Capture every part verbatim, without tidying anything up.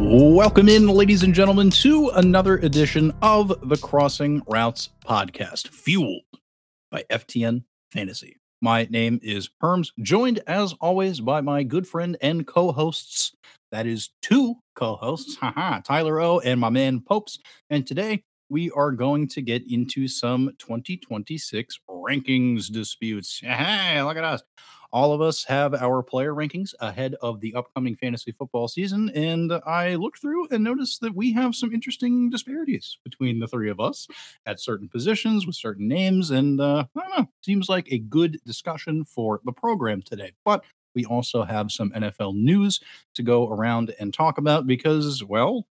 Welcome in, ladies and gentlemen, to another edition of the Crossing Routes podcast, fueled by F T N Fantasy. My name is Herms, joined as always by my good friend and co-hosts. That is two co-hosts, haha, Tyler O and my man Popes. And today we are going to get into some twenty twenty-six rankings disputes. Hey, look at us. All of us have our player rankings ahead of the upcoming fantasy football season, and I looked through and noticed that we have some interesting disparities between the three of us at certain positions with certain names, and uh, I don't know, seems like a good discussion for the program today. But we also have some N F L news to go around and talk about because, well,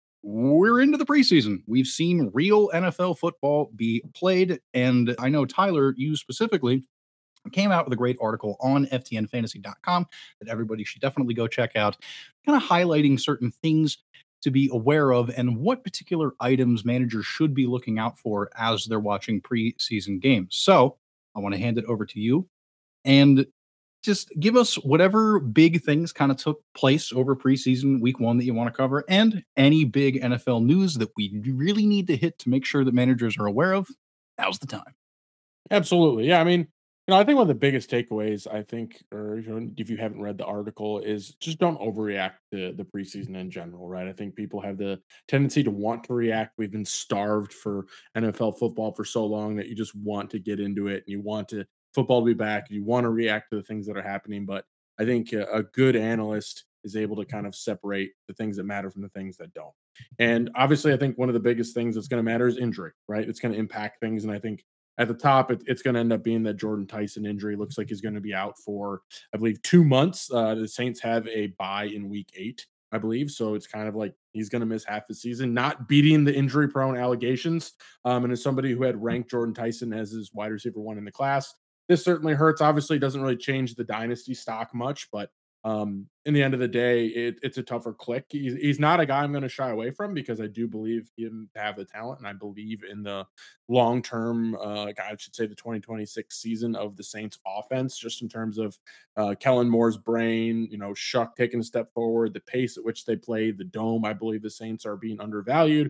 we're into the preseason. We've seen real N F L football be played, and I know, Tyler, you specifically came out with a great article on F T N fantasy dot com that everybody should definitely go check out, kind of highlighting certain things to be aware of and what particular items managers should be looking out for as they're watching preseason games. So I want to hand it over to you and just give us whatever big things kind of took place over preseason week one that you want to cover, and any big N F L news that we really need to hit to make sure that managers are aware of. Now's the time. Absolutely. Yeah. I mean, you know, I think one of the biggest takeaways, I think, or you know, if you haven't read the article, is just don't overreact to the preseason in general, right? I think people have the tendency to want to react. We've been starved for N F L football for so long that you just want to get into it and you want to football to be back. You want to react to the things that are happening. But I think a, a good analyst is able to kind of separate the things that matter from the things that don't. And obviously, I think one of the biggest things that's going to matter is injury, right? It's going to impact things. And I think at the top, it, it's going to end up being that Jordan Tyson injury. Looks like he's going to be out for, I believe, two months. Uh, the Saints have a bye in week eight, I believe. So it's kind of like he's going to miss half the season, not beating the injury prone allegations. Um, and as somebody who had ranked Jordan Tyson as his wide receiver one in the class, this certainly hurts. Obviously, it doesn't really change the dynasty stock much, but um, in the end of the day, it, it's a tougher click. He's, he's not a guy I'm going to shy away from because I do believe him to have the talent, and I believe in the long term, uh, I should say, the twenty twenty-six season of the Saints offense, just in terms of uh, Kellen Moore's brain, you know, Shuck taking a step forward, the pace at which they play, the dome. I believe the Saints are being undervalued.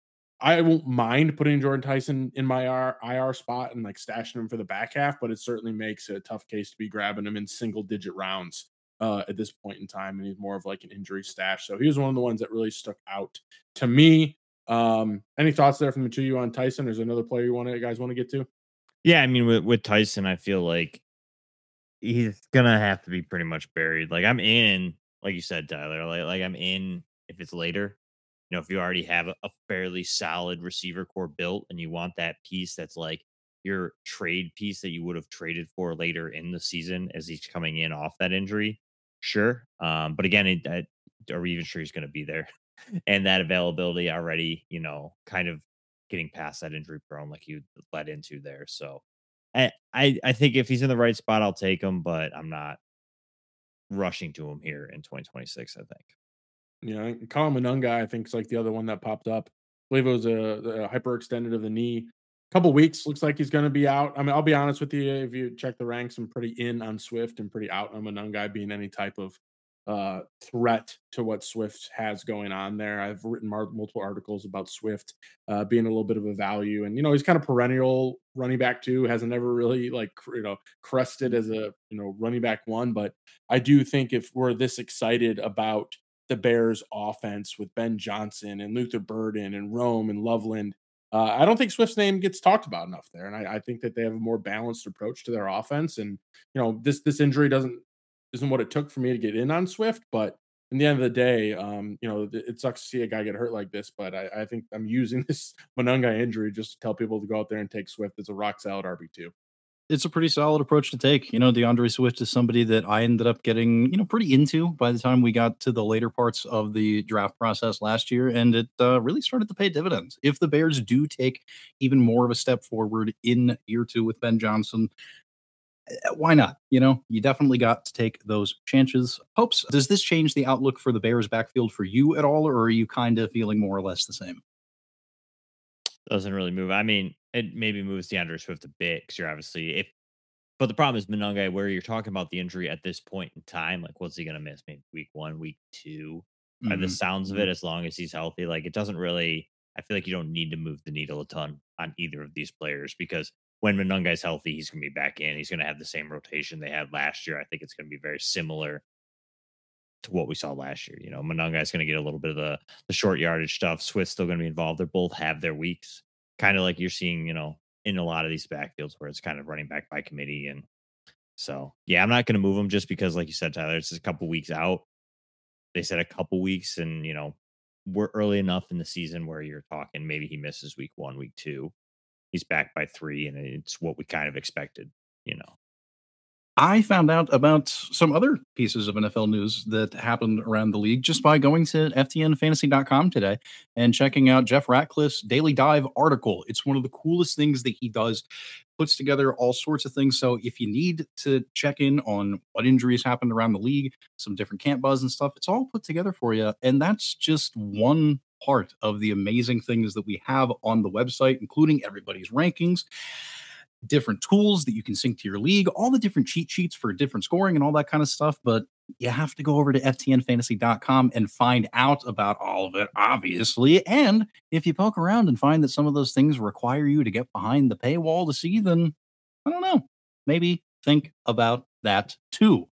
I won't mind putting Jordan Tyson in my I R spot and like stashing him for the back half, but it certainly makes it a tough case to be grabbing him in single digit rounds uh, at this point in time. And he's more of like an injury stash. So he was one of the ones that really stuck out to me. Um, any thoughts there from the two of you on Tyson? There's another player you want to, you guys want to get to? Yeah, I mean, with, with Tyson, I feel like he's gonna have to be pretty much buried. Like I'm in, like you said, Tyler. Like, like I'm in if it's later. You know, if you already have a, a fairly solid receiver core built, and you want that piece that's like your trade piece that you would have traded for later in the season as he's coming in off that injury, sure. Um, but again, it, I, are we even sure he's going to be there? And that availability already, you know, kind of getting past that injury prone like you led into there. So I, I I think if he's in the right spot, I'll take him, but I'm not rushing to him here in twenty twenty-six, I think. You know, Colin Manunga, I think, is like the other one that popped up. I believe it was a, a hyperextended of the knee. Couple weeks, looks like he's going to be out. I mean, I'll be honest with you. If you check the ranks, I'm pretty in on Swift and pretty out on Manunga being any type of uh, threat to what Swift has going on there. I've written mar- multiple articles about Swift uh, being a little bit of a value, and you know, he's kind of perennial running back too. Hasn't ever really like cr- you know crested as a you know running back one, but I do think if we're this excited about the Bears offense with Ben Johnson and Luther Burden and Rome and Loveland. Uh, I don't think Swift's name gets talked about enough there, and I, I think that they have a more balanced approach to their offense. And you know, this this injury doesn't isn't what it took for me to get in on Swift, but in the end of the day, um, you know, it, it sucks to see a guy get hurt like this. But I, I think I'm using this Monunga injury just to tell people to go out there and take Swift as a rock solid R B two. It's a pretty solid approach to take. You know, DeAndre Swift is somebody that I ended up getting, you know, pretty into by the time we got to the later parts of the draft process last year, and it uh, really started to pay dividends. If the Bears do take even more of a step forward in year two with Ben Johnson, eh, why not? You know, you definitely got to take those chances. Hopes, does this change the outlook for the Bears backfield for you at all, or are you kind of feeling more or less the same? Doesn't really move. I mean, it maybe moves DeAndre Swift a bit because you're obviously if but the problem is Monunga, where you're talking about the injury at this point in time, like what's he gonna miss? Maybe week one, week two. By the Mhm, sounds of mhm. it, as long as he's healthy, like, it doesn't really I feel like you don't need to move the needle a ton on either of these players because when Monangai's healthy, he's gonna be back in. He's gonna have the same rotation they had last year. I think it's gonna be very similar to what we saw last year. You know, Monangai's gonna get a little bit of the the short yardage stuff. Swift's still gonna be involved. They both have their weeks, kind of like you're seeing, you know, in a lot of these backfields where it's kind of running back by committee. And so, yeah, I'm not gonna move him just because, like you said, Tyler, it's just a couple weeks out. They said a couple weeks, and you know, we're early enough in the season where you're talking maybe he misses week one, week two. He's back by three, and it's what we kind of expected, you know. I found out about some other pieces of N F L news that happened around the league just by going to F T N fantasy dot com today and checking out Jeff Ratcliffe's Daily Dive article. It's one of the coolest things that he does, puts together all sorts of things. So if you need to check in on what injuries happened around the league, some different camp buzz and stuff, it's all put together for you. And that's just one part of the amazing things that we have on the website, including everybody's rankings, different tools that you can sync to your league, all the different cheat sheets for different scoring and all that kind of stuff. But you have to go over to F T N fantasy dot com and find out about all of it, obviously. And if you poke around and find that some of those things require you to get behind the paywall to see, then I don't know, maybe think about that too.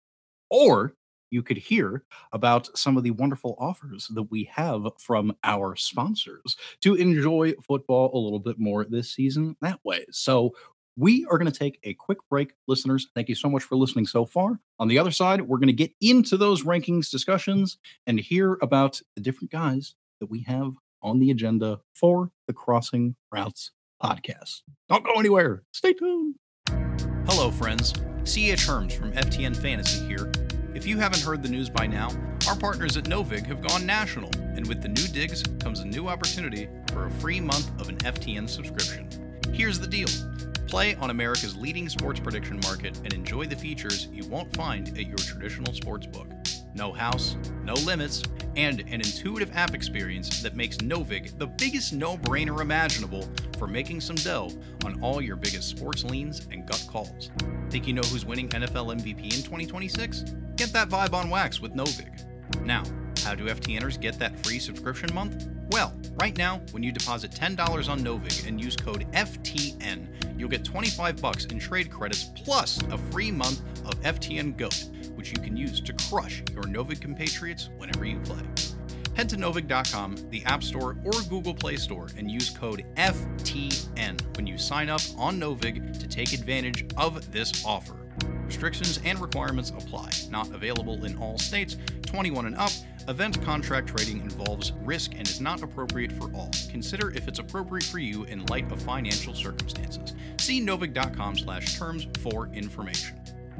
Or you could hear about some of the wonderful offers that we have from our sponsors to enjoy football a little bit more this season that way. So we are going to take a quick break, listeners. Thank you so much for listening so far. On the other side, we're going to get into those rankings discussions and hear about the different guys that we have on the agenda for the Crossing Routes podcast. Don't go anywhere. Stay tuned. Hello, friends. C H Herms from F T N Fantasy here. If you haven't heard the news by now, our partners at Novig have gone national, and with the new digs comes a new opportunity for a free month of an F T N subscription. Here's the deal. Play on America's leading sports prediction market and enjoy the features you won't find at your traditional sports book. No house, no limits, and an intuitive app experience that makes Novig the biggest no-brainer imaginable for making some dough on all your biggest sports leans and gut calls. Think you know who's winning N F L M V P in twenty twenty-six? Get that vibe on wax with Novig. Now, how do FTNers get that free subscription month? Well, right now, when you deposit ten dollars on Novig and use code F T N, you'll get twenty-five bucks in trade credits plus a free month of F T N GOAT, which you can use to crush your Novig compatriots whenever you play. Head to Novig dot com, the App Store, or Google Play Store and use code F T N when you sign up on Novig to take advantage of this offer. Restrictions and requirements apply. Not available in all states. twenty-one and up. Event contract trading involves risk and is not appropriate for all. Consider if it's appropriate for you in light of financial circumstances. See Novig dot com slash terms for information.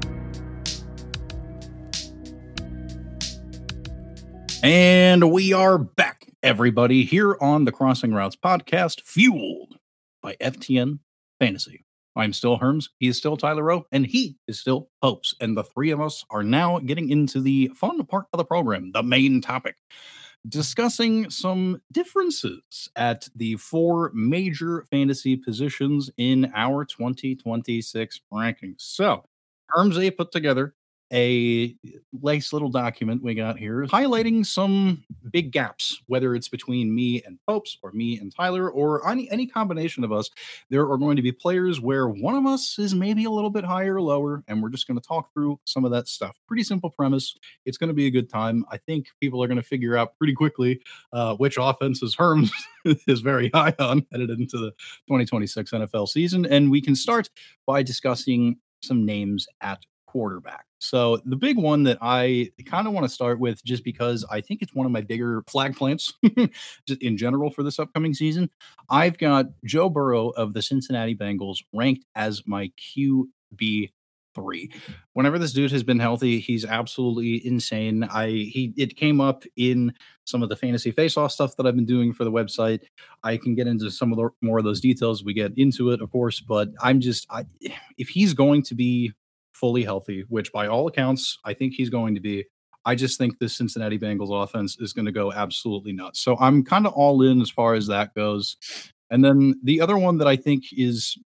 And we are back, everybody, here on the Crossing Routes podcast, fueled by F T N Fantasy. I'm still Herms, he is still Tyler Rowe, and he is still Popes. And the three of us are now getting into the fun part of the program, the main topic, discussing some differences at the four major fantasy positions in our twenty twenty-six rankings. So, Herms A put together a nice little document we got here highlighting some big gaps, whether it's between me and Popes or me and Tyler or any, any combination of us. There are going to be players where one of us is maybe a little bit higher or lower, and we're just going to talk through some of that stuff. Pretty simple premise. It's going to be a good time. I think people are going to figure out pretty quickly uh, which offenses Herms is very high on headed into the twenty twenty-six N F L season. And we can start by discussing some names at quarterback. So the big one that I kind of want to start with, just because I think it's one of my bigger flag plants just in general for this upcoming season, I've got Joe Burrow of the Cincinnati Bengals ranked as my Q B three. Whenever this dude has been healthy, he's absolutely insane. I he it came up in some of the fantasy face-off stuff that I've been doing for the website. I can get into some of the more of those details. We get into it, of course, but I'm just I, if he's going to be fully healthy, which by all accounts, I think he's going to be. I just think this Cincinnati Bengals offense is going to go absolutely nuts. So I'm kind of all in as far as that goes. And then the other one that I think is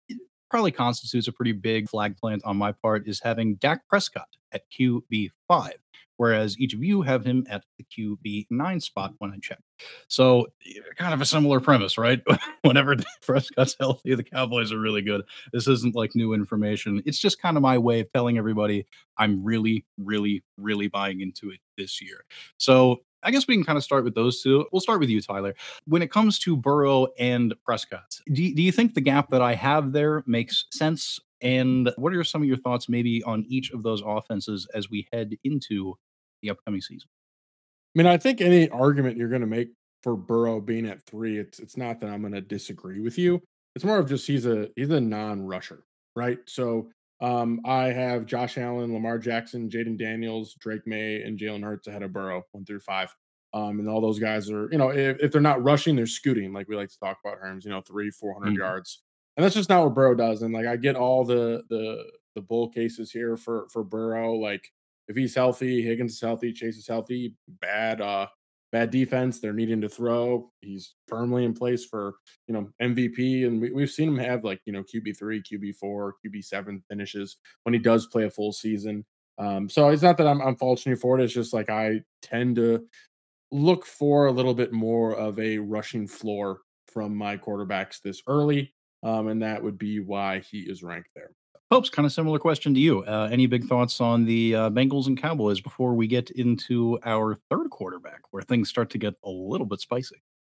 probably constitutes a pretty big flag plant on my part is having Dak Prescott at Q B five, whereas each of you have him at the Q B nine spot when I check. So kind of a similar premise, right? Whenever Dak Prescott's healthy, the Cowboys are really good. This isn't like new information. It's just kind of my way of telling everybody I'm really, really, really buying into it this year. So I guess we can kind of start with those two. We'll start with you, Tyler. When it comes to Burrow and Prescott, do, do you think the gap that I have there makes sense? And what are some of your thoughts maybe on each of those offenses as we head into the upcoming season? I mean, I think any argument you're going to make for Burrow being at three, it's it's not that I'm going to disagree with you. It's more of just he's a he's a non-rusher, right? So um, I have Josh Allen, Lamar Jackson, Jaden Daniels, Drake May, and Jalen Hurts ahead of Burrow, one through five. Um, and all those guys are, you know, if, if they're not rushing, they're scooting, like we like to talk about Herms, you know, three, four hundred mm-hmm. yards. And that's just not what Burrow does. And like I get all the the the bull cases here for for Burrow. Like if he's healthy, Higgins is healthy, Chase is healthy, bad uh bad defense, they're needing to throw. He's firmly in place for, you know, M V P. And we, we've seen him have like, you know, Q B three, Q B four, Q B seven finishes when he does play a full season. Um, so it's not that I'm I'm faulting you for it. It's just like I tend to look for a little bit more of a rushing floor from my quarterbacks this early. Um, and that would be why he is ranked there. Popes, kind of similar question to you. Uh, any big thoughts on the uh, Bengals and Cowboys before we get into our third quarterback, where things start to get a little bit spicy?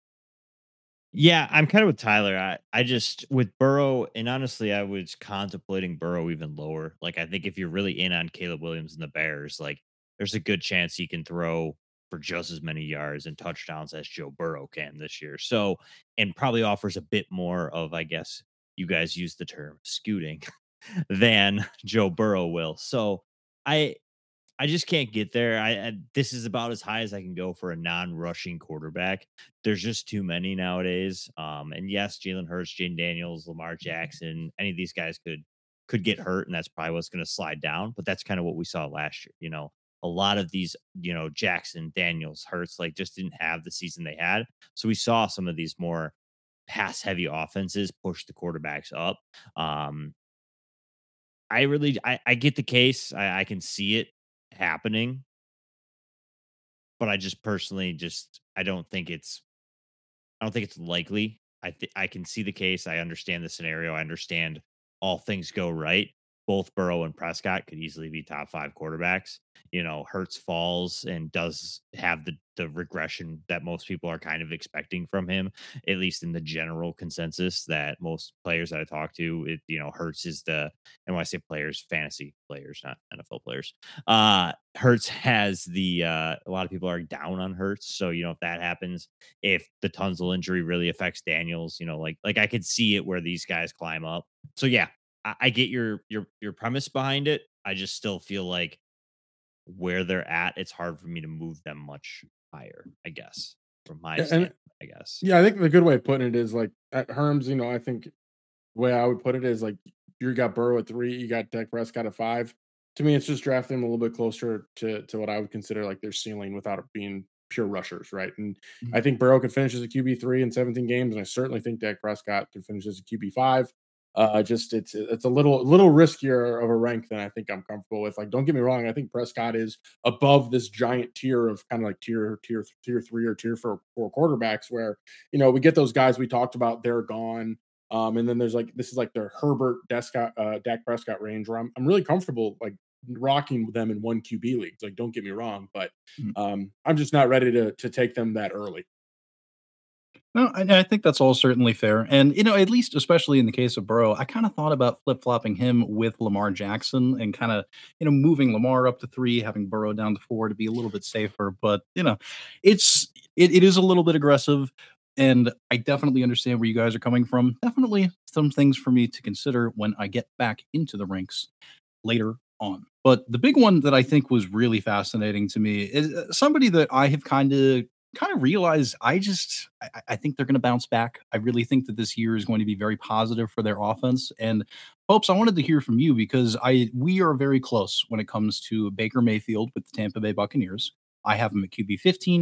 Yeah, I'm kind of with Tyler. I, I just, with Burrow, and honestly, I was contemplating Burrow even lower. Like, I think if you're really in on Caleb Williams and the Bears, like, there's a good chance he can throw for just as many yards and touchdowns as Joe Burrow can this year. So, and probably offers a bit more of, I guess, you guys use the term scooting than Joe Burrow will. So I, I just can't get there. I, I this is about as high as I can go for a non-rushing quarterback. There's just too many nowadays. Um, and yes, Jalen Hurts, Jaden Daniels, Lamar Jackson, any of these guys could could get hurt, and that's probably what's going to slide down. But that's kind of what we saw last year. You know, a lot of these, you know, Jackson, Daniels, Hurts, like just didn't have the season they had. So we saw some of these more pass-heavy offenses push the quarterbacks up. Um, I really, I, I get the case. I, I can see it happening, but I just personally just I don't think it's I don't think it's likely. I th- I can see the case. I understand the scenario. I understand all things go right. Both Burrow and Prescott could easily be top five quarterbacks. You know, Hurts falls and does have the the regression that most people are kind of expecting from him, at least in the general consensus that most players that I talk to, it, you know, Hurts is the, and when I say players, fantasy players, not N F L players, uh, Hurts has the, uh, a lot of people are down on Hurts. So, you know, if that happens, if the Tunsil injury really affects Daniels, you know, like, like I could see it where these guys climb up. So yeah, I, I get your, your, your premise behind it. I just still feel like where they're at, it's hard for me to move them much higher, I guess, from my Yeah, standpoint, and I guess. yeah, I think the good way of putting it is like at Herms, you know, I think the way I would put it is like you got Burrow at three, you got Dak Prescott at five. To me, it's just drafting them a little bit closer to to what I would consider like their ceiling without it being pure rushers, right? And Mhm. I think Burrow could finish as a Q B three in seventeen games, and I certainly think Dak Prescott could finish as a Q B five. Uh, just it's it's a little little riskier of a rank than I think I'm comfortable with. Like, don't get me wrong, I think Prescott is above this giant tier of kind of like tier tier tier three or tier four, four quarterbacks, where you know we get those guys we talked about, they're gone. Um, and then there's like this is like their Herbert, Descott, uh, Dak Prescott range where I'm I'm really comfortable like rocking them in one Q B leagues. Like, don't get me wrong, but Mhm. um, I'm just not ready to to take them that early. No, I, I think that's all certainly fair. And, you know, at least, especially in the case of Burrow, I kind of thought about flip flopping him with Lamar Jackson and kind of, you know, moving Lamar up to three, having Burrow down to four to be a little bit safer. But, you know, it's, it, it is a little bit aggressive. And I definitely understand where you guys are coming from. Definitely some things for me to consider when I get back into the ranks later on. But the big one that I think was really fascinating to me is uh, somebody that I have kind of kind of realized I just I, I think they're going to bounce back. I really think that this year is going to be very positive for their offense. And Popes, I wanted to hear from you because I we are very close when it comes to Baker Mayfield with the Tampa Bay Buccaneers. I have him at Q B fifteen.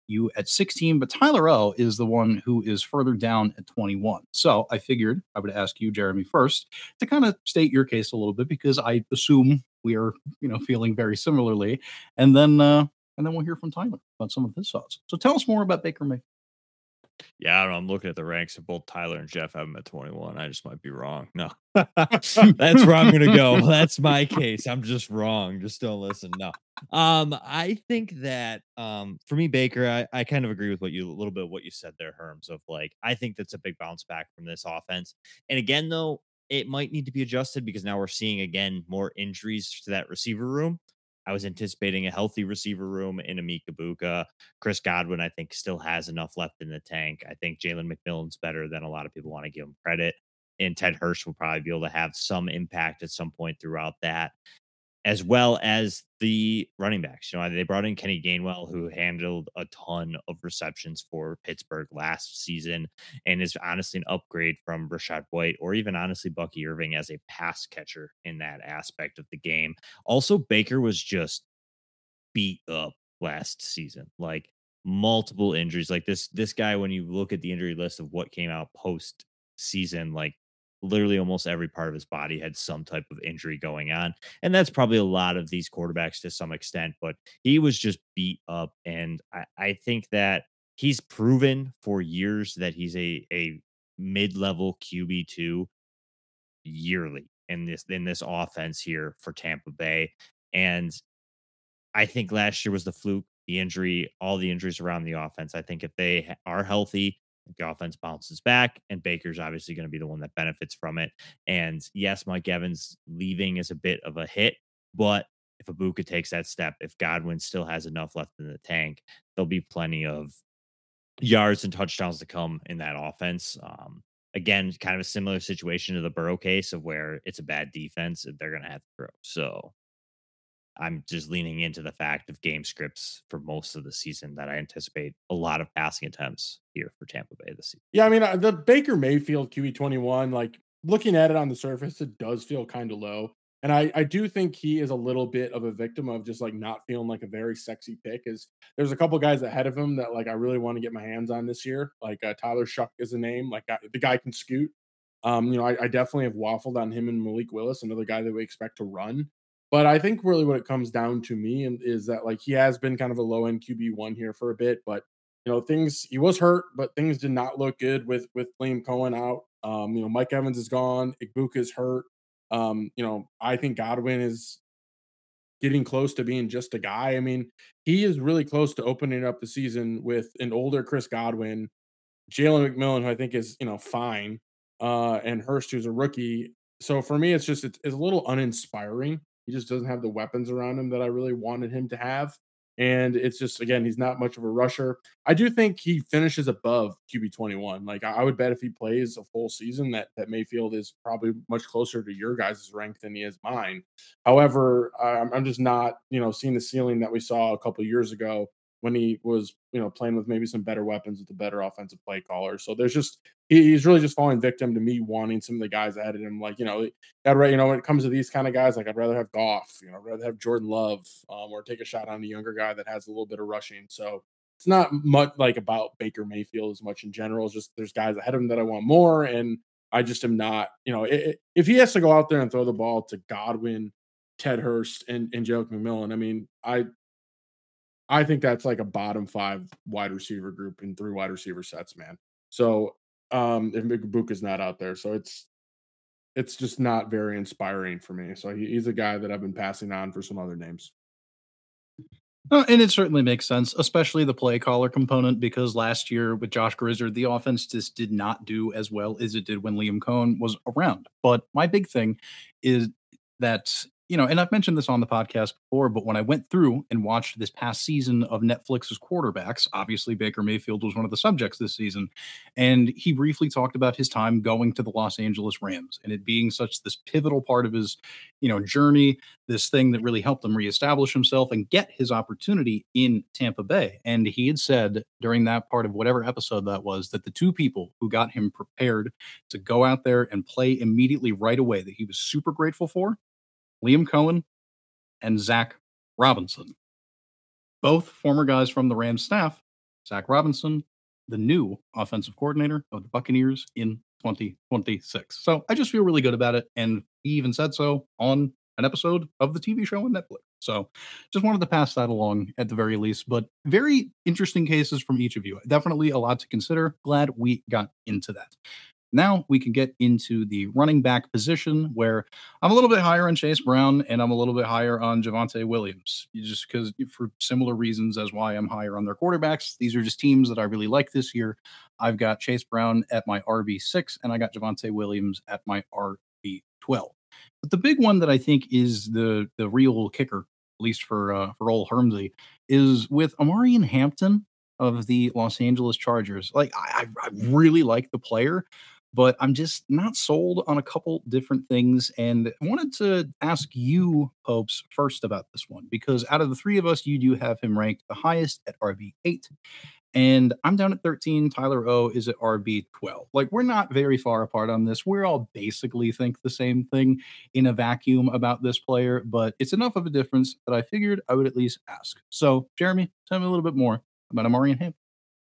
you at sixteen, but Tyler O is the one who is further down at twenty-one. So I figured I would ask you, Jeremy, first to kind of state your case a little bit, because I assume we are, you know, feeling very similarly, and then uh, and then we'll hear from Tyler about some of his thoughts. So tell us more about Baker Mayfield. Yeah, I don't know. I'm looking at the ranks of both Tyler and Jeff have him at twenty-one. I just might be wrong. No, that's where I'm going to go. That's my case. I'm just wrong. Just don't listen. No. Um, I think that um, for me, Baker, I, I kind of agree with what you, a little bit of what you said there, Herms, of like, I think that's a big bounce back from this offense. And again, though, it might need to be adjusted because now we're seeing, again, more injuries to that receiver room. I was anticipating a healthy receiver room in Emeka Egbuka. Chris Godwin, I think, still has enough left in the tank. I think Jalen McMillan's better than a lot of people want to give him credit. And Ted Hurst will probably be able to have some impact at some point throughout that, as well as the running backs. You know, they brought in Kenny Gainwell, who handled a ton of receptions for Pittsburgh last season and is honestly an upgrade from Rachaad White, or even honestly Bucky Irving as a pass catcher in that aspect of the game. Also, Baker was just beat up last season, like multiple injuries. Like this, this guy, when you look at the injury list of what came out post season, like literally almost every part of his body had some type of injury going on. And that's probably a lot of these quarterbacks to some extent, but he was just beat up. And I, I think that he's proven for years that he's a, a mid-level Q B two yearly in this, in this offense here for Tampa Bay. And I think last year was the fluke, the injury, all the injuries around the offense. I think if they are healthy, the offense bounces back, and Baker's obviously going to be the one that benefits from it. And yes, Mike Evans leaving is a bit of a hit, but if Egbuka takes that step, if Godwin still has enough left in the tank, there'll be plenty of yards and touchdowns to come in that offense. Um, again, kind of a similar situation to the Burrow case of where it's a bad defense, they're going to have to throw. So I'm just leaning into the fact of game scripts for most of the season that I anticipate a lot of passing attempts here for Tampa Bay this season. Yeah, I mean, uh, the Baker Mayfield Q B twenty-one, like looking at it on the surface, it does feel kind of low. And I, I do think he is a little bit of a victim of just like not feeling like a very sexy pick. Is there's a couple guys ahead of him that like I really want to get my hands on this year. Like uh, Tyler Shuck is a name. Like uh, the guy can scoot. Um, you know, I, I definitely have waffled on him and Malik Willis, another guy that we expect to run. But I think really what it comes down to me and is that like he has been kind of a low end Q B one here for a bit, but you know things he was hurt, but things did not look good with with Liam Cohen out. Um, you know Mike Evans is gone, Egbuka is hurt. Um, you know I think Godwin is getting close to being just a guy. I mean he is really close to opening up the season with an older Chris Godwin, Jalen McMillan, who I think is you know fine, uh, and Hurst, who's a rookie. So for me, it's just it's, it's a little uninspiring. He just doesn't have the weapons around him that I really wanted him to have. And it's just, again, he's not much of a rusher. I do think he finishes above Q B twenty-one. Like, I would bet if he plays a full season that, that Mayfield is probably much closer to your guys' rank than he is mine. However, I'm, I'm just not, you know, seeing the ceiling that we saw a couple years ago when he was, you know, playing with maybe some better weapons with a better offensive play caller. So there's just, he, he's really just falling victim to me wanting some of the guys ahead of him. Like, you know, I'd, you know, when it comes to these kind of guys, like I'd rather have Goff, you know, I'd rather have Jordan Love, um, or take a shot on a younger guy that has a little bit of rushing. So it's not much like about Baker Mayfield as much in general. It's just there's guys ahead of him that I want more. And I just am not, you know, it, if he has to go out there and throw the ball to Godwin, Ted Hurst, and, and Jalen McMillan, I mean, I, I think that's like a bottom five wide receiver group in three wide receiver sets, man. So um if Egbuka is not out there, so it's it's just not very inspiring for me. So he, he's a guy that I've been passing on for some other names. Uh, and it certainly makes sense, especially the play caller component, because last year with Josh Grizzard, the offense just did not do as well as it did when Liam Cohen was around. But my big thing is that, you know, and I've mentioned this on the podcast before, but when I went through and watched this past season of Netflix's quarterbacks, obviously Baker Mayfield was one of the subjects this season. And he briefly talked about his time going to the Los Angeles Rams and it being such this pivotal part of his, you know, journey, this thing that really helped him reestablish himself and get his opportunity in Tampa Bay. And he had said during that part of whatever episode that was, that the two people who got him prepared to go out there and play immediately right away that he was super grateful for, Liam Cohen and Zach Robinson, both former guys from the Rams staff, Zach Robinson, the new offensive coordinator of the Buccaneers in twenty twenty-six. So I just feel really good about it. And he even said so on an episode of the T V show on Netflix. So just wanted to pass that along at the very least. But very interesting cases from each of you. Definitely a lot to consider. Glad we got into that. Now we can get into the running back position where I'm a little bit higher on Chase Brown and I'm a little bit higher on Javonte Williams, just because for similar reasons as why I'm higher on their quarterbacks. These are just teams that I really like this year. I've got Chase Brown at my R B six and I got Javonte Williams at my R B twelve. But the big one that I think is the the real kicker, at least for uh, for old Hermsey, is with Amarian Hampton of the Los Angeles Chargers. Like I, I really like the player, but I'm just not sold on a couple different things. And I wanted to ask you, Popes, first about this one, because out of the three of us, you do have him ranked the highest at R B eight. And I'm down at thirteen. Tyler O is at R B twelve. Like, we're not very far apart on this. We're all basically think the same thing in a vacuum about this player, but it's enough of a difference that I figured I would at least ask. So, Jeremy, tell me a little bit more about Amarian Hampton.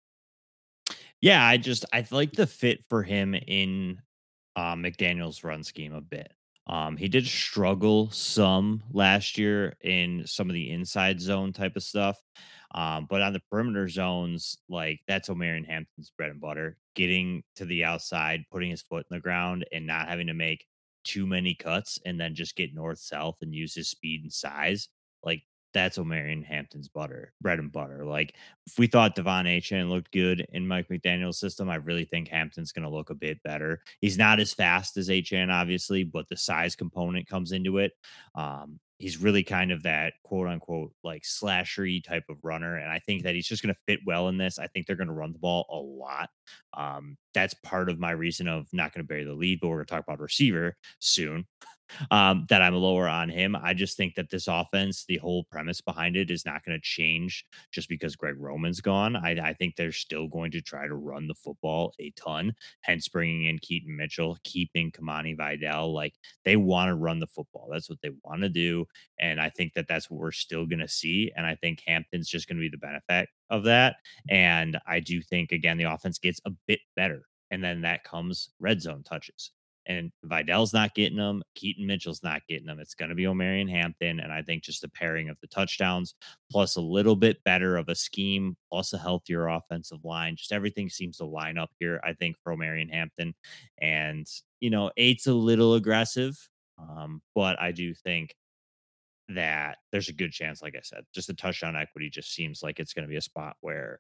Yeah, I just I like the fit for him in uh, McDaniel's run scheme a bit. Um, he did struggle some last year in some of the inside zone type of stuff. Um, but on the perimeter zones, like that's O'Marion Hampton's bread and butter. Getting to the outside, putting his foot in the ground, and not having to make too many cuts, and then just get north south and use his speed and size. Like that's O'Marion Hampton's butter, bread and butter. Like if we thought Devon Achane looked good in Mike McDaniel's system, I really think Hampton's going to look a bit better. He's not as fast as Achane, obviously, but the size component comes into it. Um, he's really kind of that quote unquote like slashery type of runner. And I think that he's just going to fit well in this. I think they're going to run the ball a lot. Um, that's part of my reason of not going to bury the lead, but we're going to talk about receiver soon. Um, that I'm lower on him. I just think that this offense, the whole premise behind it is not going to change just because Greg Roman's gone. I, I think they're still going to try to run the football a ton, hence bringing in Keaton Mitchell, keeping Kamani Vidal. Like they want to run the football. That's what they want to do. And I think that that's what we're still going to see. And I think Hampton's just going to be the benefit of that. And I do think, again, the offense gets a bit better. And then that comes red zone touches. And Vidal's not getting them. Keaton Mitchell's not getting them. It's going to be O'Marion Hampton. And I think just the pairing of the touchdowns, plus a little bit better of a scheme, plus a healthier offensive line, just everything seems to line up here, I think, for O'Marion Hampton. And, you know, eight's a little aggressive, um, but I do think that there's a good chance, like I said, just the touchdown equity just seems like it's going to be a spot where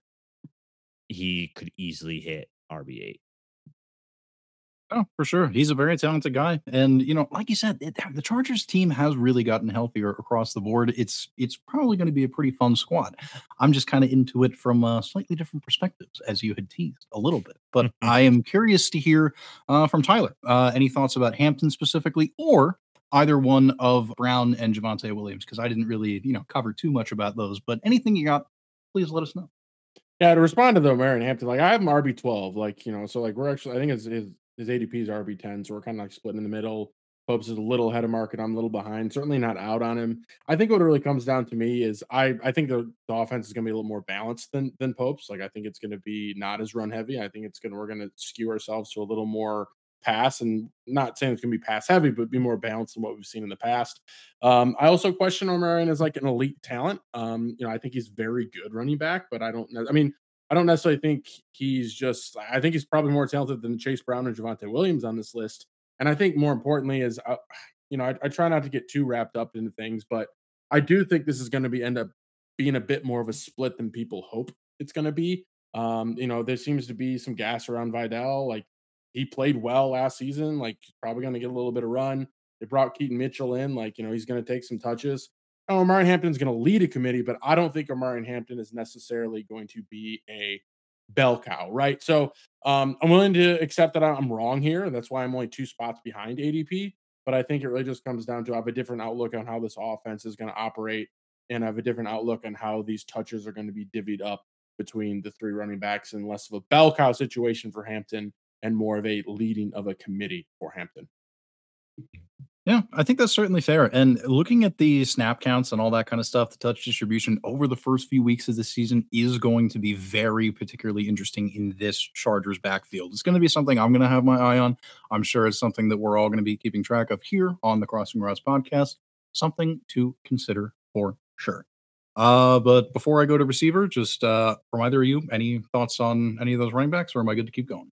he could easily hit R B eight. Oh, for sure. He's a very talented guy. And, you know, like you said, it, the Chargers team has really gotten healthier across the board. It's it's probably going to be a pretty fun squad. I'm just kind of into it from uh, slightly different perspectives, as you had teased a little bit. But I am curious to hear uh, from Tyler. Uh, any thoughts about Hampton specifically, or either one of Brown and Javonte Williams? Because I didn't really, you know, cover too much about those. But anything you got, please let us know. Yeah, to respond to the O'Marion Hampton, like I have him R B twelve, like, you know, so like we're actually, I think his his, his A D P is R B ten, so we're kind of like splitting in the middle. Popes is a little ahead of market. I'm a little behind. Certainly not out on him. I think what it really comes down to me is I I think the, the offense is going to be a little more balanced than than Popes. Like I think it's going to be not as run heavy. I think it's going to we're going to skew ourselves to a little more pass, and not saying it's going to be pass heavy, but be more balanced than what we've seen in the past. Um, I also question O'Marion as like an elite talent. Um, you know, I think he's very good running back, but I don't know. I mean, I don't necessarily think he's just, I think he's probably more talented than Chase Brown and Javonte Williams on this list. And I think more importantly is, uh, you know, I, I try not to get too wrapped up into things, but I do think this is going to be end up being a bit more of a split than people hope it's going to be. Um, you know, there seems to be some gas around Vidal. Like he played well last season, like he's probably going to get a little bit of run. They brought Keaton Mitchell in, like, you know, he's going to take some touches. Oh, Omarion Hampton's going to lead a committee, but I don't think Omarion Hampton is necessarily going to be a bell cow, right? So um, I'm willing to accept that I'm wrong here. That's why I'm only two spots behind A D P. But I think it really just comes down to I have a different outlook on how this offense is going to operate, and I have a different outlook on how these touches are going to be divvied up between the three running backs, and less of a bell cow situation for Hampton and more of a leading of a committee for Hampton. Yeah, I think that's certainly fair. And looking at the snap counts and all that kind of stuff, the touch distribution over the first few weeks of the season is going to be very particularly interesting in this Chargers backfield. It's going to be something I'm going to have my eye on. I'm sure it's something that we're all going to be keeping track of here on the Crossing Routes podcast. Something to consider for sure. Uh, but before I go to receiver, just uh, from either of you, any thoughts on any of those running backs, or am I good to keep going?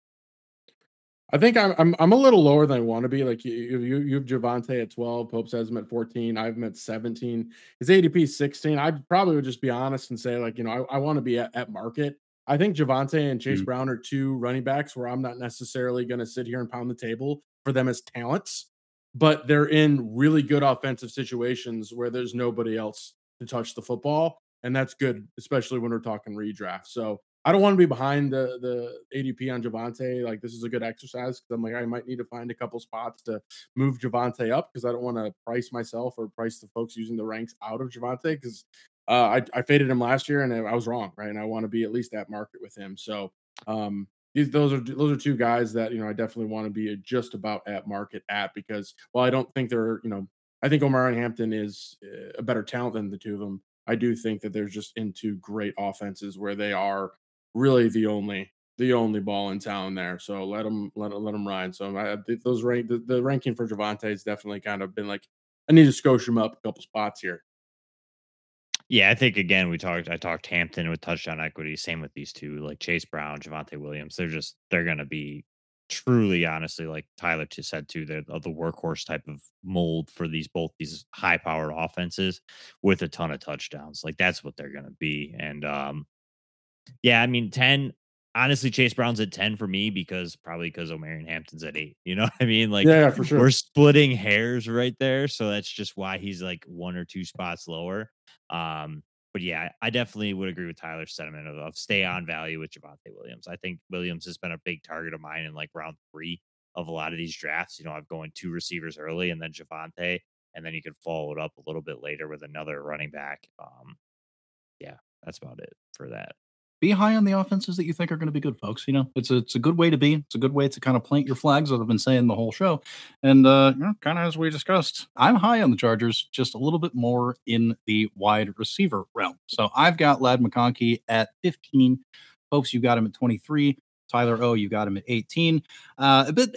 I think I'm I'm I'm a little lower than I want to be. Like you you you have Javante at twelve, Pope has him at fourteen, I've him at seventeen. His A D P is sixteen. I probably would just be honest and say, like, you know, I, I want to be at, at market. I think Javante and Chase Mm. Brown are two running backs where I'm not necessarily going to sit here and pound the table for them as talents, but they're in really good offensive situations where there's nobody else to touch the football. And that's good, especially when we're talking redraft. So I don't want to be behind the the A D P on Javante. Like, this is a good exercise because I'm like, I might need to find a couple spots to move Javante up because I don't want to price myself or price the folks using the ranks out of Javante because uh, I, I faded him last year and I was wrong, right? And I want to be at least at market with him. So um, these those are those are two guys that, you know, I definitely want to be just about at market at, because while I don't think they're, you know, I think Omar and Hampton is uh, a better talent than the two of them. I do think that they're just into great offenses where they are really the only the only ball in town there. So let them let let them ride. So I, I think those rank the, the ranking for Javante has definitely kind of been like, I need to scosh him up a couple spots here. Yeah, I think again we talked. I talked Hampton with touchdown equity. Same with these two, like Chase Brown, Javante Williams. They're just they're gonna be truly, honestly, like Tyler t- said too. They're of the workhorse type of mold for these both these high powered offenses with a ton of touchdowns. Like that's what they're gonna be. And um, yeah, I mean, ten. Honestly, Chase Brown's at ten for me because probably because O'Marion Hampton's at eight. You know what I mean? Like Yeah, yeah, for we're sure. splitting hairs right there. So that's just why he's like one or two spots lower. Um, but yeah, I definitely would agree with Tyler's sentiment of, of stay on value with Javante Williams. I think Williams has been a big target of mine in like round three of a lot of these drafts. You know, I've going two receivers early and then Javante, and then you could follow it up a little bit later with another running back. Um, yeah, that's about it for that. Be high on the offenses that you think are going to be good, folks. You know, it's a it's a good way to be. It's a good way to kind of plant your flags, as I've been saying the whole show. And uh, you know, kind of as we discussed, I'm high on the Chargers, just a little bit more in the wide receiver realm. So I've got Lad McConkey at fifteen. Folks, you got him at twenty-three. Tyler O, you got him at eighteen. Uh, but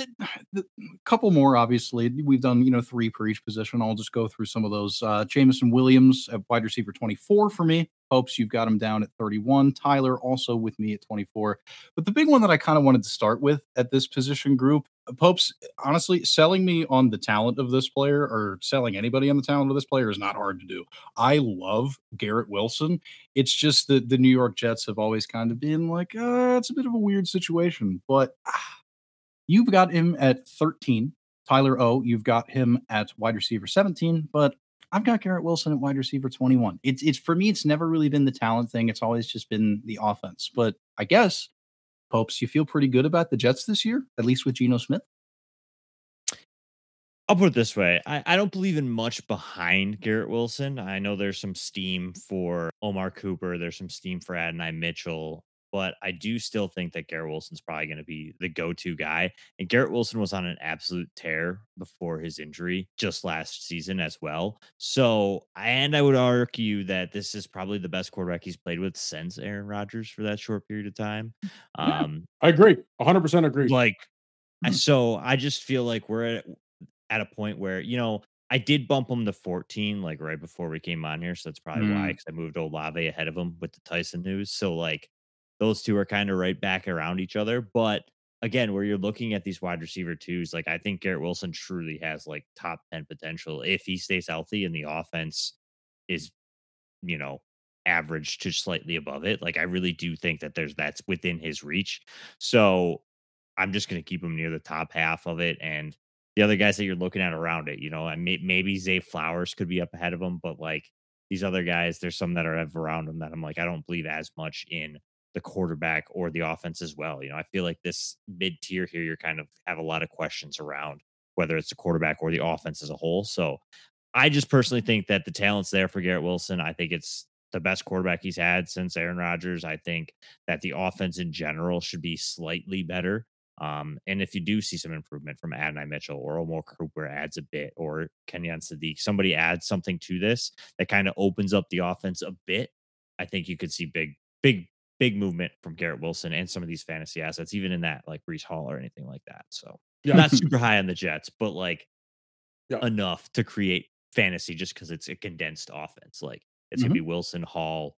a couple more, obviously. We've done, you know, three per each position. I'll just go through some of those. Uh, Jameson Williams at wide receiver twenty-four for me. Hopes you've got him down at thirty-one. Tyler also with me at twenty-four. But the big one that I kind of wanted to start with at this position group, Pope's honestly selling me on the talent of this player, or selling anybody on the talent of this player, is not hard to do. I love Garrett Wilson. It's just that the New York Jets have always kind of been like, uh, it's a bit of a weird situation. But ah, you've got him at thirteen. Tyler O, you've got him at wide receiver seventeen, but I've got Garrett Wilson at wide receiver twenty-one. It's it's for me, it's never really been the talent thing. It's always just been the offense. But I guess, Popes, you feel pretty good about the Jets this year, at least with Geno Smith? I'll put it this way. I, I don't believe in much behind Garrett Wilson. I know there's some steam for Omar Cooper. There's some steam for Adonai Mitchell. But I do still think that Garrett Wilson's probably going to be the go-to guy. And Garrett Wilson was on an absolute tear before his injury just last season as well. So, and I would argue that this is probably the best quarterback he's played with since Aaron Rodgers for that short period of time. Yeah, Um, I agree. one hundred percent agree. like, I, Hmm. so I just feel like we're at at a point where, you know, I did bump him to fourteen, like right before we came on here. So that's probably why, Mm. because I moved Olave ahead of him with the Tyson news. So, like, those two are kind of right back around each other. But again, where you're looking at these wide receiver twos, like, I think Garrett Wilson truly has like top ten potential if he stays healthy and the offense is, you know, average to slightly above it. Like, I really do think that there's that's within his reach. So, I'm just going to keep him near the top half of it. And the other guys that you're looking at around it, you know, I may, maybe Zay Flowers could be up ahead of him, but like these other guys, there's some that are have around him that I'm like, I don't believe as much in the quarterback or the offense as well. You know, I feel like this mid tier here, you're kind of have a lot of questions around whether it's the quarterback or the offense as a whole. So I just personally think that the talent's there for Garrett Wilson. I think it's the best quarterback he's had since Aaron Rodgers. I think that the offense in general should be slightly better Um, and if you do see some improvement from Adonai Mitchell or Omar Cooper adds a bit, or Kenyon Sadiq, somebody adds something to this that kind of opens up the offense a bit, I think you could see big, big, big movement from Garrett Wilson and some of these fantasy assets, even in that like Brees Hall or anything like that. So Yeah. not super high on the Jets, but like Yeah. enough to create fantasy just because it's a condensed offense. Like it's Mhm. gonna be Wilson, Hall.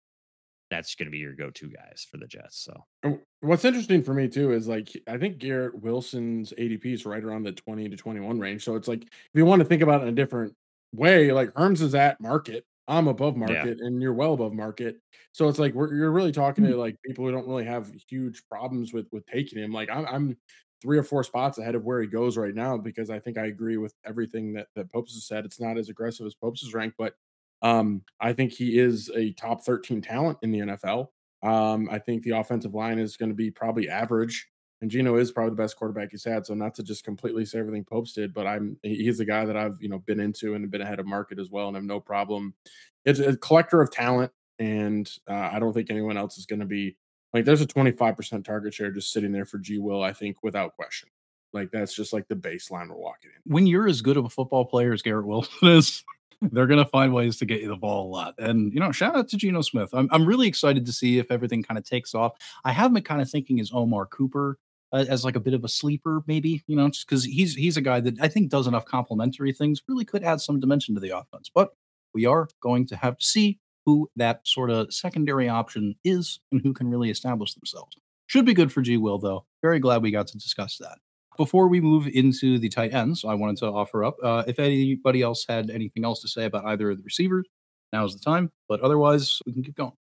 That's gonna be your go-to guys for the Jets. So And what's interesting for me too is like I think Garrett Wilson's A D P is right around the twenty to twenty-one range. So it's like if you want to think about it in a different way, like Herms is at market, I'm above yeah, market, and you're well above market. So it's like we're, you're really talking to like people who don't really have huge problems with with taking him. Like I'm, I'm three or four spots ahead of where he goes right now because I think I agree with everything that that Popes has said. It's not as aggressive as Popes' rank, but um, I think he is a top thirteen talent in the N F L. Um, I think the offensive line is going to be probably average, and Geno is probably the best quarterback he's had. So not to just completely say everything Popes did, but I'm he's a guy that I've you know been into and been ahead of market as well, and have no problem. It's a collector of talent, and uh, I don't think anyone else is going to be like. There's a twenty-five percent target share just sitting there for G. Will, I think, without question. Like that's just like the baseline we're walking in. When you're as good of a football player as Garrett Wilson is, they're going to find ways to get you the ball a lot. And, you know, shout out to Geno Smith. I'm, I'm really excited to see if everything kind of takes off. I have been kind of thinking as Omar Cooper uh, as like a bit of a sleeper, maybe, you know, just because he's he's a guy that I think does enough complementary things, really could add some dimension to the offense. But we are going to have to see who that sort of secondary option is and who can really establish themselves. Should be good for G. Will, though. Very glad we got to discuss that. Before we move into the tight ends, I wanted to offer up uh, if anybody else had anything else to say about either of the receivers, now's the time. But otherwise, we can keep going.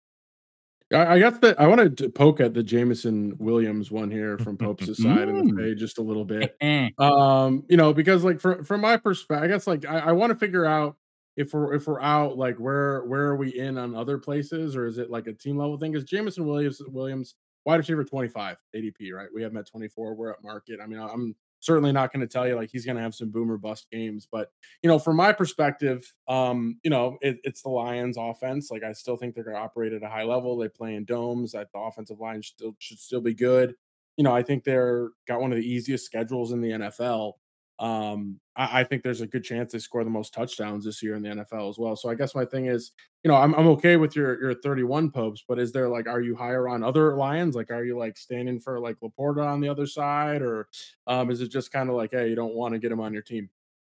I, I guess that I wanted to poke at the Jameson Williams one here from Pope's side of the Mm. fade just a little bit. Um, you know, because like from from my perspective, I guess like I, I want to figure out if we're if we're out, like where where are we in on other places, or is it like a team level thing? Because Jameson Williams Williams wide receiver twenty-five A D P, right? We have him at twenty-four. We're at market. I mean, I'm certainly not going to tell you like he's going to have some boomer bust games, but you know, from my perspective, um, you know, it, it's the Lions offense. Like I still think they're going to operate at a high level. They play in domes. That the offensive line still should still be good. You know, I think they're got one of the easiest schedules in the N F L. Um, I, I think there's a good chance they score the most touchdowns this year in the N F L as well. So I guess my thing is, you know, I'm I'm okay with your your thirty-one Popes, but is there like, are you higher on other Lions? Like, are you like standing for like Laporta on the other side, or um, is it just kind of like, hey, you don't want to get him on your team?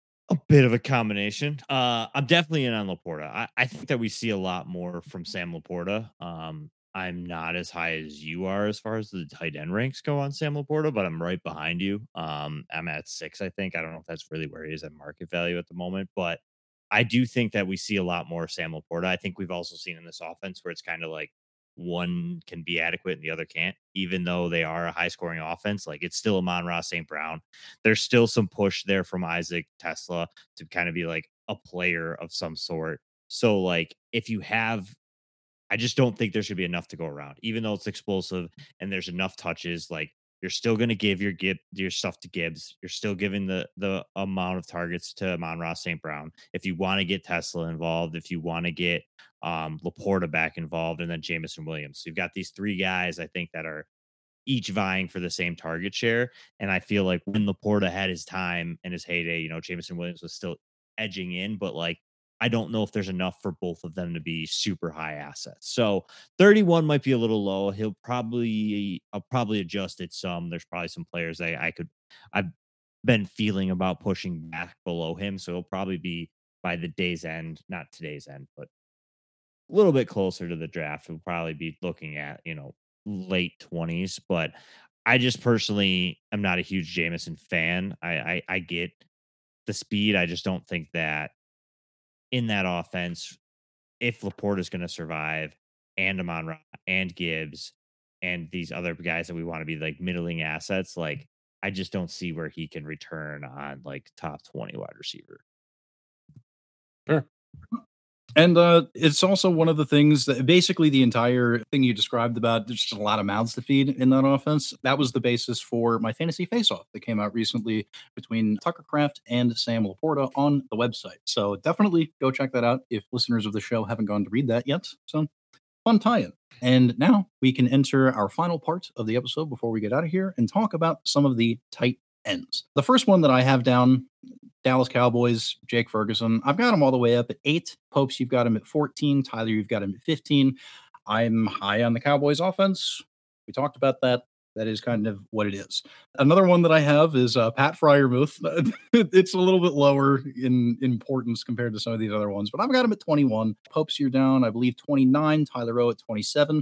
a bit of a combination. Uh, I'm definitely in on Laporta. I, I think that we see a lot more from Sam Laporta. Um, I'm not as high as you are as far as the tight end ranks go on Sam Laporta, but I'm right behind you. Um, I'm at six, I think. I don't know if that's really where he is at market value at the moment, but I do think that we see a lot more Sam Laporta. I think we've also seen in this offense where it's kind of like one can be adequate and the other can't, even though they are a high scoring offense. Like it's still Amon-Ra Saint Brown. There's still some push there from Isaac Tesla to kind of be like a player of some sort. So like if you have I just don't think there should be enough to go around, even though it's explosive and there's enough touches. Like you're still going to give your Gib your stuff to Gibbs. You're still giving the the amount of targets to Amon-Ra Saint Brown. If you want to get Tesla involved, if you want to get um, Laporta back involved, and then Jameson Williams, so you've got these three guys. I think that are each vying for the same target share. And I feel like when Laporta had his time and his heyday, you know, Jameson Williams was still edging in, but like I don't know if there's enough for both of them to be super high assets. So thirty-one might be a little low. He'll probably I'll probably adjust it some. There's probably some players I, I could I've been feeling about pushing back below him. So he'll probably be by the day's end, not today's end, but a little bit closer to the draft. We'll probably be looking at, you know, late twenties. But I just personally am not a huge Jameson fan. I, I, I get the speed. I just don't think that in that offense, if Laporte is going to survive, and Amon-Ra and Gibbs and these other guys that we want to be like middling assets, like I just don't see where he can return on like top twenty wide receiver. Sure. And uh, it's also one of the things that basically the entire thing you described about there's just a lot of mouths to feed in that offense. That was the basis for my fantasy face-off that came out recently between Tucker Kraft and Sam Laporta on the website. So definitely go check that out if listeners of the show haven't gone to read that yet. So Fun tie-in. And now we can enter our final part of the episode before we get out of here and talk about some of the tight ends. The first one that I have down, Dallas Cowboys, Jake Ferguson. I've got him all the way up at eight. Popes, you've got him at fourteen. Tyler, you've got him at fifteen. I'm high on the Cowboys offense. We talked about that. That is kind of what it is. Another one that I have is uh, Pat Fryermuth. It's a little bit lower in importance compared to some of these other ones, but I've got him at twenty-one. Popes, you're down, I believe, twenty-nine. Tyler Rowe at twenty-seven.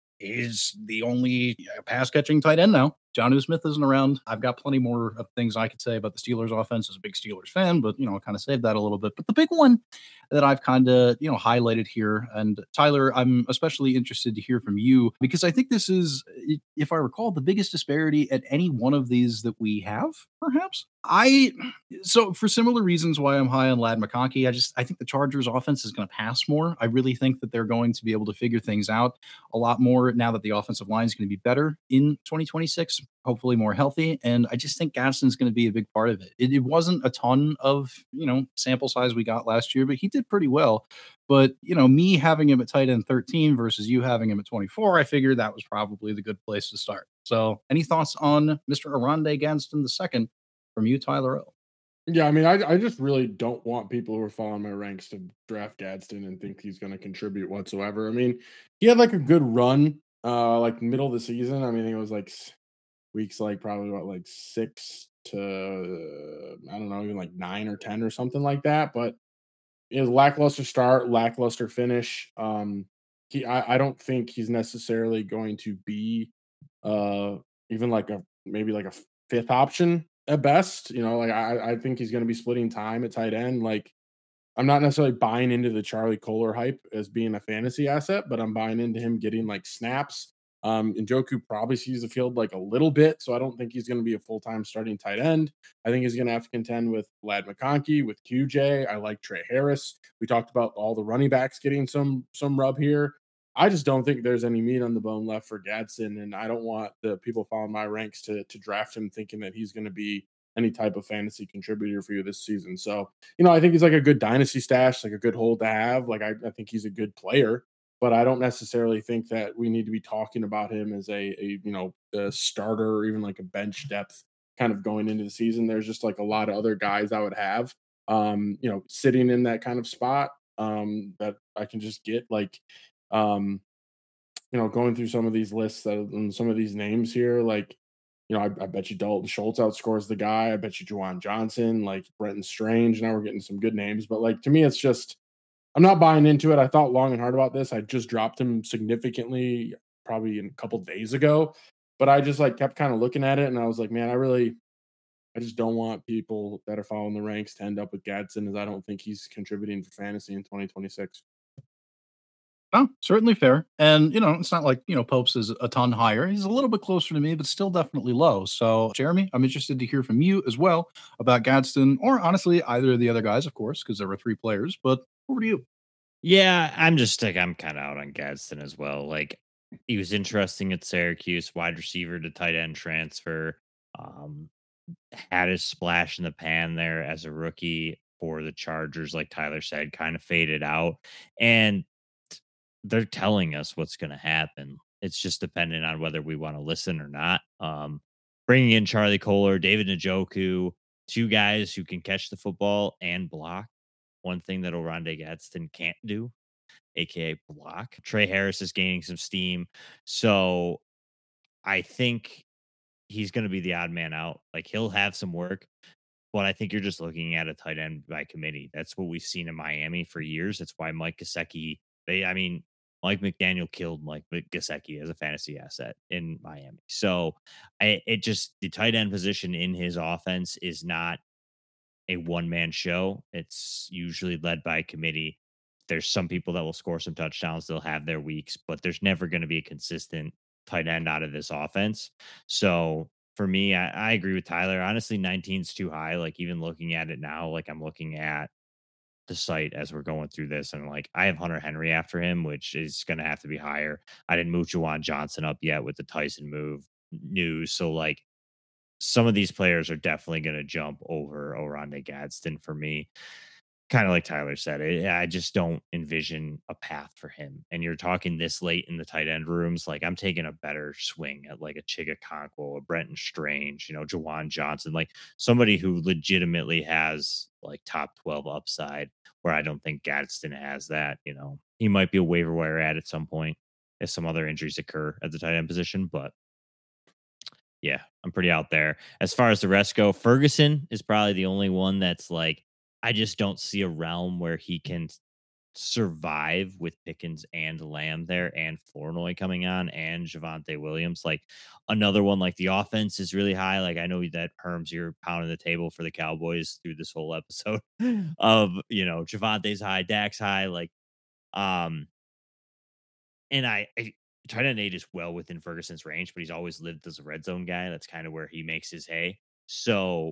Is the only pass catching tight end now. Jonnu Smith isn't around. I've got plenty more of things I could say about the Steelers offense as a big Steelers fan, but, you know, I'll kind of save that a little bit. But the big one that I've kind of, you know, highlighted here, and Tyler, I'm especially interested to hear from you because I think this is, if I recall, the biggest disparity at any one of these that we have, perhaps. I, so for similar reasons why I'm high on Ladd McConkey, I just, I think the Chargers offense is going to pass more. I really think that they're going to be able to figure things out a lot more now that the offensive line is going to be better in twenty twenty-six, hopefully more healthy. And I just think Gadsden's going to be a big part of it. it. It wasn't a ton of, you know, sample size we got last year, but he did pretty well. But, you know, me having him at tight end thirteen versus you having him at twenty-four, I figured that was probably the good place to start. So any thoughts on Mister Oronde Gadsden the second from you, Tyler O? Yeah, I mean, I I just really don't want people who are following my ranks to draft Gadsden and think he's going to contribute whatsoever. I mean, he had like a good run, uh, like middle of the season. I mean, it was like weeks like probably what like six to uh, I don't know, even like nine or ten or something like that. But it was lackluster start, lackluster finish. Um, he I, I don't think he's necessarily going to be uh even like a maybe like a fifth option at best. You know, like I I think he's going to be splitting time at tight end. Like I'm not necessarily buying into the Charlie Kohler hype as being a fantasy asset, but I'm buying into him getting like snaps. Um, Njoku probably sees the field like a little bit, so I don't think he's going to be a full time starting tight end. I think he's going to have to contend with Ladd McConkey, with Q J. I like Trey Harris. We talked about all the running backs getting some some rub here. I just don't think there's any meat on the bone left for Gadsden, and I don't want the people following my ranks to to draft him thinking that he's going to be any type of fantasy contributor for you this season. So, you know, I think he's like a good dynasty stash, like a good hold to have. Like I, I think he's a good player, but I don't necessarily think that we need to be talking about him as a, a you know, a starter or even like a bench depth kind of going into the season. There's just like a lot of other guys I would have, um, you know, sitting in that kind of spot um, that I can just get like, um, you know, going through some of these lists that, and some of these names here, like, you know, I, I bet you Dalton Schultz outscores the guy. I bet you Juwan Johnson, like Brenton Strange. Now we're getting some good names, but like to me, it's just I'm not buying into it. I thought long and hard about this. I just dropped him significantly, probably a couple days ago, but I just like kept kind of looking at it, and I was like, man, I really, I just don't want people that are following the ranks to end up with Gadsden, as I don't think he's contributing for fantasy in twenty twenty-six. Oh, certainly fair. And, you know, it's not like, you know, Popes is a ton higher. He's a little bit closer to me, but still definitely low. So, Jeremy, I'm interested to hear from you as well about Gadsden, or honestly, either of the other guys, of course, because there were three players. But over to you. Yeah, I'm just like I'm kind of out on Gadsden as well. Like he was interesting at Syracuse, wide receiver to tight end transfer. Um, had his splash in the pan there as a rookie for the Chargers, like Tyler said, kind of faded out. And they're telling us what's going to happen. It's just dependent on whether we want to listen or not. Um, bringing in Charlie Kohler, David Njoku, two guys who can catch the football and block. One thing that Oronde Gadsden can't do, aka block. Trey Harris is gaining some steam. So I think he's going to be the odd man out. Like he'll have some work, but I think you're just looking at a tight end by committee. That's what we've seen in Miami for years. That's why Mike Gesicki, they, I mean, Mike McDaniel killed Mike Gesicki as a fantasy asset in Miami. So I, it just, the tight end position in his offense is not a one man show. It's usually led by a committee. There's some people that will score some touchdowns. They'll have their weeks, but there's never going to be a consistent tight end out of this offense. So for me, I, I agree with Tyler. Honestly, nineteen is too high. Like even looking at it now, like I'm looking at the site as we're going through this, and like I have Hunter Henry after him, which is going to have to be higher. I didn't move Juwan Johnson up yet with the Tyson move news. So like some of these players are definitely going to jump over Oronde Gadsden for me. kind of like Tyler said, it, I just don't envision a path for him. And you're talking this late in the tight end rooms, like I'm taking a better swing at like a Chiga Conquo, a Brenton Strange, you know, Jawan Johnson, like somebody who legitimately has like top twelve upside, where I don't think Gadsden has that. You know, he might be a waiver wire ad at some point if some other injuries occur at the tight end position, but yeah, I'm pretty out there. As far as the rest go, Ferguson is probably the only one that's like, I just don't see a realm where he can survive with Pickens and Lamb there and Flournoy coming on and Javonte Williams. Like another one, like the offense is really high. Like I know that Herms, you're pounding the table for the Cowboys through this whole episode of, you know, Javonte's high, Dak's high. Like, um, and I, I tight end eight is well within Ferguson's range, but he's always lived as a red zone guy. That's kind of where he makes his hay. So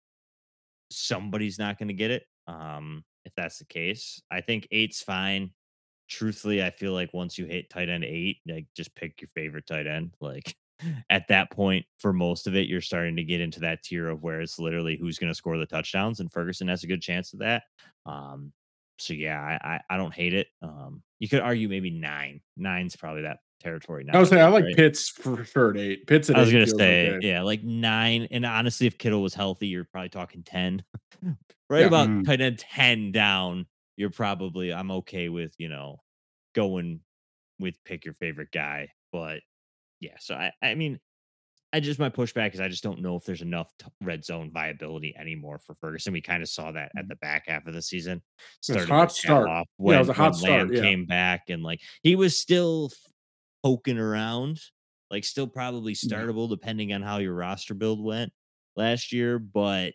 somebody's not going to get it. Um, if that's the case, I think eight's fine. Truthfully, I feel like once you hit tight end eight, like just pick your favorite tight end. Like at that point, for most of it, you're starting to get into that tier of where it's literally who's going to score the touchdowns, and Ferguson has a good chance of that. Um, so yeah, I, I I don't hate it. Um, you could argue maybe nine. Nine's probably that territory now. I would say I like right? Pitts for sure at eight. Pitts at I was eight gonna say, okay. yeah, like nine. And honestly, if Kittle was healthy, you're probably talking ten. right Yeah. about Mm. tight end ten down, you're probably I'm okay with, you know, going with pick your favorite guy. But yeah, so I I mean, I just my pushback is I just don't know if there's enough t- red zone viability anymore for Ferguson. We kind of saw that at the back half of the season. Started hot to start. off Yeah, it when, was a hot when Lamb start, yeah. came back, and like he was still f- poking around, like still probably startable depending on how your roster build went last year. But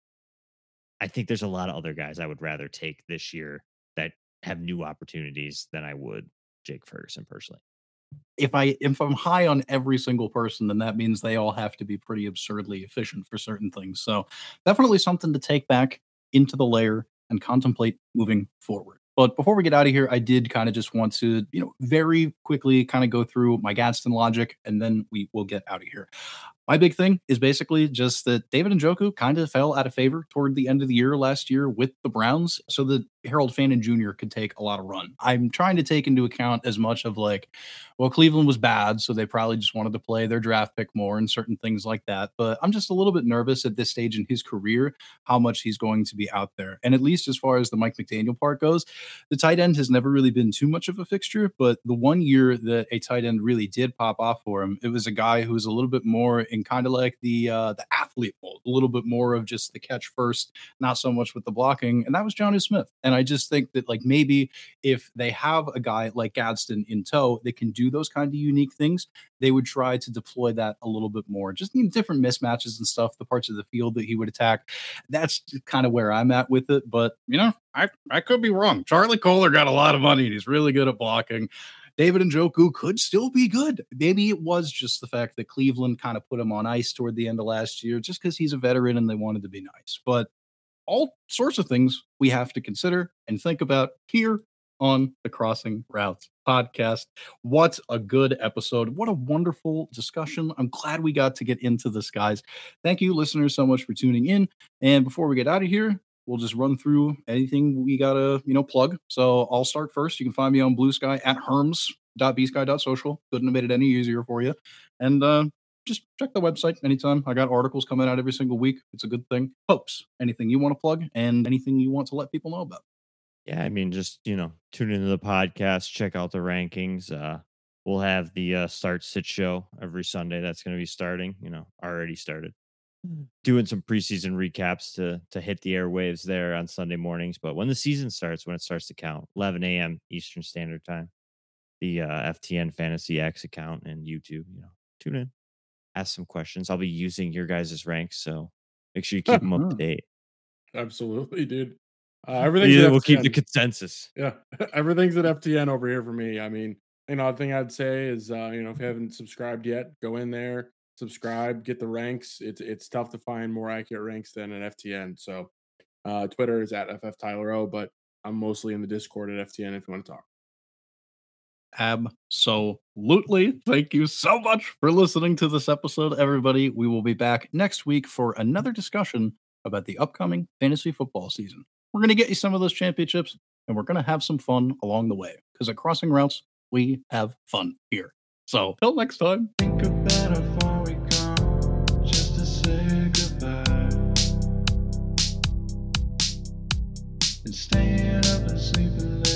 I think there's a lot of other guys I would rather take this year that have new opportunities than I would Jake Ferguson personally. If I if I'm high on every single person, then that means they all have to be pretty absurdly efficient for certain things. So definitely something to take back into the layer and contemplate moving forward. But before we get out of here, I did kind of just want to, you know, very quickly kind of go through my Gadsden logic, and then we will get out of here. My big thing is basically just that David Njoku kind of fell out of favor toward the end of the year last year with the Browns, so that Harold Fannin Junior could take a lot of run. I'm trying to take into account as much of like, well, Cleveland was bad, so they probably just wanted to play their draft pick more and certain things like that. But I'm just a little bit nervous at this stage in his career how much he's going to be out there. And at least as far as the Mike McDaniel part goes, the tight end has never really been too much of a fixture. But the one year that a tight end really did pop off for him, it was a guy who was a little bit more in kind of like the uh, the athlete mold, a little bit more of just the catch first, not so much with the blocking. And that was Jonnu Smith. And I just think that like maybe if they have a guy like Gadsden in tow that can do those kind of unique things, they would try to deploy that a little bit more. Just need different mismatches and stuff, the parts of the field that he would attack. That's kind of where I'm at with it. But, you know, I, I could be wrong. Charlie Kohler got a lot of money and he's really good at blocking. David Njoku could still be good. Maybe it was just the fact that Cleveland kind of put him on ice toward the end of last year just because he's a veteran and they wanted to be nice. But all sorts of things we have to consider and think about here on the Crossing Routes podcast. What a good episode. What a wonderful discussion. I'm glad we got to get into this, guys. Thank you, listeners, so much for tuning in. And before we get out of here, we'll just run through anything we got to, you know, plug. So I'll start first. You can find me on Blue Sky at herms dot b sky dot social. Couldn't have made it any easier for you. And uh, just check the website anytime. I got articles coming out every single week. It's a good thing. Hopes, anything you want to plug and anything you want to let people know about. Yeah, I mean, just, you know, tune into the podcast, check out the rankings. Uh, we'll have the uh, Start Sit show every Sunday. That's going to be starting, you know, already started. Doing some preseason recaps to to hit the airwaves there on Sunday mornings. But when the season starts, when it starts to count, eleven a.m. Eastern Standard Time, the uh, F T N Fantasy X account and YouTube, you know, tune in, ask some questions. I'll be using your guys' ranks, so make sure you keep them up to date. Absolutely, dude. Uh, everything's Yeah, at we'll F T N. keep the consensus. Yeah, everything's at F T N over here for me. I mean, you know, the thing I'd say is, uh, you know, if you haven't subscribed yet, go in there, subscribe, get the ranks. It's it's tough to find more accurate ranks than an F T N. So, uh, Twitter is at F F Tyler O, but I'm mostly in the Discord at F T N if you want to talk. Absolutely. Thank you so much for listening to this episode, everybody. We will be back next week for another discussion about the upcoming fantasy football season, We're going to get you some of those championships, and we're going to have some fun along the way. Because at Crossing Routes, we have fun here. So, till next time. Think about how far we come just to say goodbye. And staying up and sleeping late.